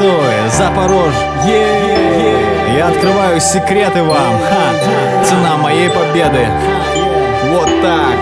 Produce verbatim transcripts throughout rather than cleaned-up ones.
Стартует Запорожье. Я открываю секреты вам. Ха. Цена моей победы. Вот так.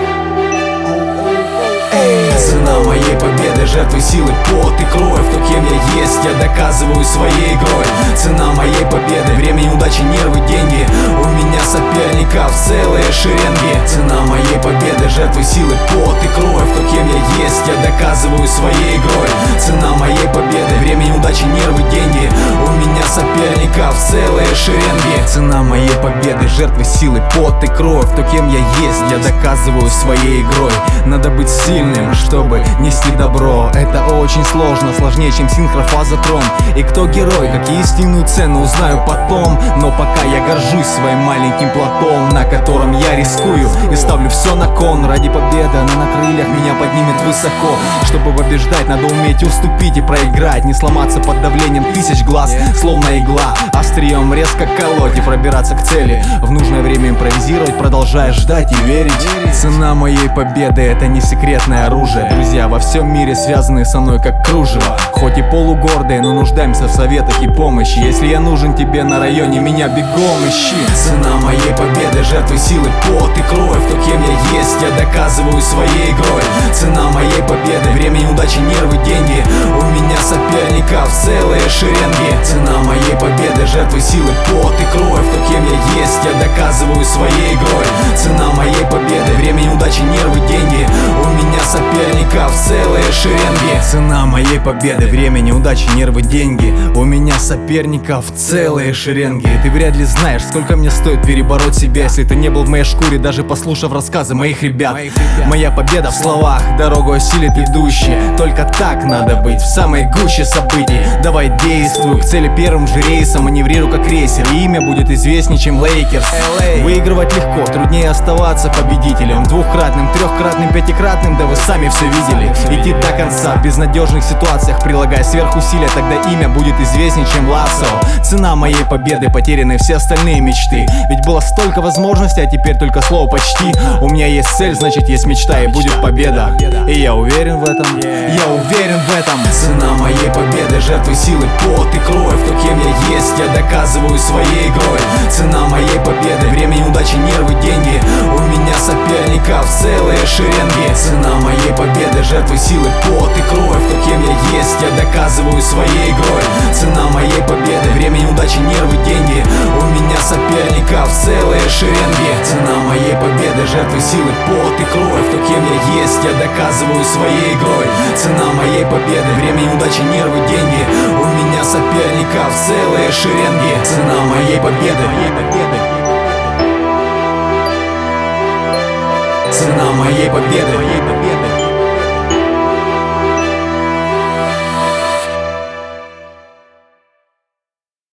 Цена моей победы, жертвы, силы, пот и кровь. То, кем я есть, я доказываю своей игрой. Цена моей победы, время, неудачи, нервы, деньги. У меня соперников целые шеренги. Цена моей победы, жертвы, силы, пот и кровь. То, кем я есть, я доказываю своей игрой. Цена моей победы, время, неудачи, нервы, деньги. У меня соперников целые шеренги. Цена моей победы, жертвы, силы, пот и кровь. То, кем я есть, я доказываю своей игрой. Надо быть сильным, чтобы нести добро. Это очень сложно, сложнее, чем синхрофазотрон. И кто герой, как истинную цену, узнаю потом. Но пока я горжусь своим маленьким платом, на котором я рискую и ставлю все на кон. Ради победы она на крыльях меня поднимет высоко. Чтобы побеждать, надо уметь уступить и проиграть. Не сломаться под давлением тысяч глаз, словно игла. Острием резко колоть и пробираться к цели. В нужное время импровизировать, продолжая ждать и верить. Цена моей победы — это не секретное оружие. Друзья во всем мире связаны со мной как кружево. Хоть и полугордые, но нуждаемся в советах и помощи. Если я нужен тебе на районе, меня бегом ищи. Цена моей победы, жертвы, силы, пот и кровь. То, кем я есть, я доказываю своей игрой. Цена моей победы, время, неудачи, нервы, деньги. У меня соперников целые шеренги. Цена моей победы, жертвы, силы, пот и кровь. То, кем я есть, я доказываю своей игрой. Цена моей победы, время, неудачи, нервы, деньги. У меня соперников целые шеренги. Цена моей победы, время, неудачи, нервы, деньги. У меня соперников целые шеренги. Ты вряд ли знаешь, сколько мне стоит перебороть себя, если ты не был в моей шкуре, даже послушав рассказы моих ребят. Моя победа в словах, дорогу осилит идущий. Только так надо быть в самой гуще событий. Давай действуй к цели первым же рейсом, маневрируй как рейсер, и имя будет известнее, чем Лейкерс. Выигрывать легко, труднее оставаться победителем. Двухкратным, трехкратным, пятикратным, да вы сами все видели. Идти до конца в безнадежных ситуациях, прилагая сверхусилия, тогда имя будет известнее, чем Лассо. Цена моей победы, потеряны все остальные мечты. Ведь было столько возможностей, а теперь только слово почти. У меня есть цель, значит есть мечта, и будет победа. И я уверен в этом, я уверен в этом. Цена моей победы, жертвы, силы, пот и кровь. То, кем я есть, я доказываю своей игрой. Цена моей победы, время, неудачи, нервы, деньги. У меня соперников целые шеренги. Цена моей победы, жертвы, силы, пот и кровь. То, кем я есть, я доказываю своей игрой. Цена моей победы, время, неудачи, нервы, деньги. У меня соперников целые шеренги. Цена моей победы, жертвы, силы, пот и кровь. То, кем я есть, я доказываю своей игрой. Цена моей победы, время, неудачи, нервы, деньги. У меня соперников целые шеренги. Цена моей победы, моей победы. Цена моей победы.